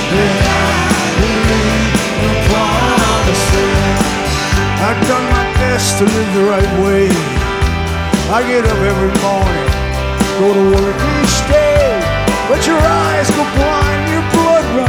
Yeah, I believe in promises. I've done my best to live the right way. I get up every morning, go to work each day, but your eyes go blind.